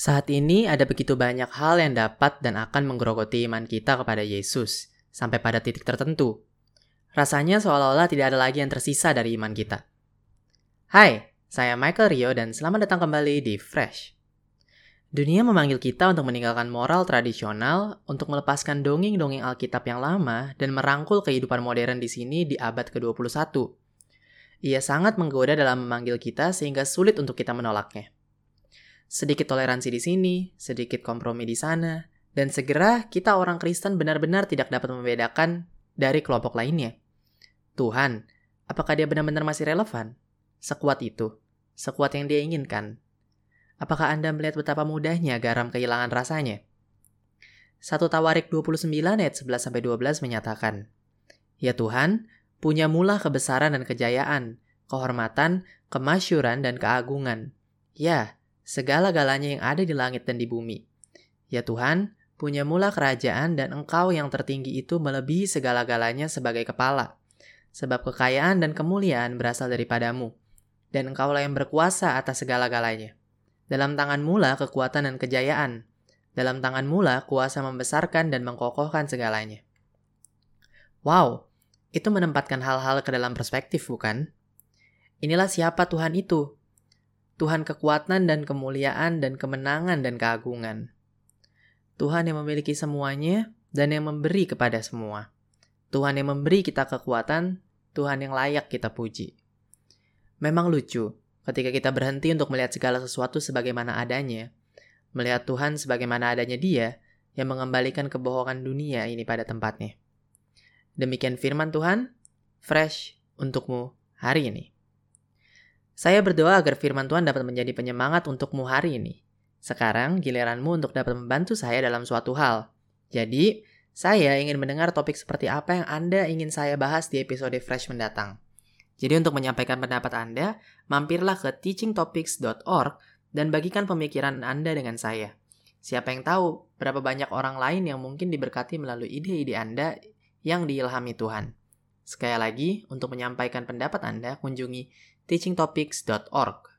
Saat ini ada begitu banyak hal yang dapat dan akan menggerogoti iman kita kepada Yesus, sampai pada titik tertentu. Rasanya seolah-olah tidak ada lagi yang tersisa dari iman kita. Hai, saya Michael Rio dan selamat datang kembali di Fresh. Dunia memanggil kita untuk meninggalkan moral tradisional, untuk melepaskan dongeng-dongeng Alkitab yang lama, dan merangkul kehidupan modern di sini di abad ke-21. Ia sangat menggoda dalam memanggil kita sehingga sulit untuk kita menolaknya. Sedikit toleransi di sini, sedikit kompromi di sana, dan segera kita orang Kristen benar-benar tidak dapat membedakan dari kelompok lainnya. Tuhan, apakah dia benar-benar masih relevan? Sekuat itu, sekuat yang dia inginkan. Apakah Anda melihat betapa mudahnya garam kehilangan rasanya? 1 Tawarik 29 ayat 11-12 menyatakan, "Ya Tuhan, punya mula kebesaran dan kejayaan, kehormatan, kemasyuran dan keagungan. Ya, segala-galanya yang ada di langit dan di bumi. Ya Tuhan, punya mula kerajaan dan Engkau yang tertinggi itu melebihi segala-galanya sebagai kepala. Sebab kekayaan dan kemuliaan berasal daripadamu, dan Engkaulah yang berkuasa atas segala-galanya. Dalam tangan-Mu lah kekuatan dan kejayaan. Dalam tangan-Mu lah kuasa membesarkan dan mengkokohkan segalanya." Wow, itu menempatkan hal-hal ke dalam perspektif, bukan? Inilah siapa Tuhan itu. Tuhan kekuatan dan kemuliaan dan kemenangan dan keagungan. Tuhan yang memiliki semuanya dan yang memberi kepada semua. Tuhan yang memberi kita kekuatan, Tuhan yang layak kita puji. Memang lucu ketika kita berhenti untuk melihat segala sesuatu sebagaimana adanya, melihat Tuhan sebagaimana adanya Dia yang mengembalikan kebohongan dunia ini pada tempatnya. Demikian firman Tuhan, fresh untukmu hari ini. Saya berdoa agar firman Tuhan dapat menjadi penyemangat untukmu hari ini. Sekarang giliranmu untuk dapat membantu saya dalam suatu hal. Jadi, saya ingin mendengar topik seperti apa yang Anda ingin saya bahas di episode Fresh mendatang. Jadi untuk menyampaikan pendapat Anda, mampirlah ke teachingtopics.org dan bagikan pemikiran Anda dengan saya. Siapa yang tahu berapa banyak orang lain yang mungkin diberkati melalui ide-ide Anda yang diilhami Tuhan. Sekali lagi, untuk menyampaikan pendapat Anda, kunjungi teachingtopics.org.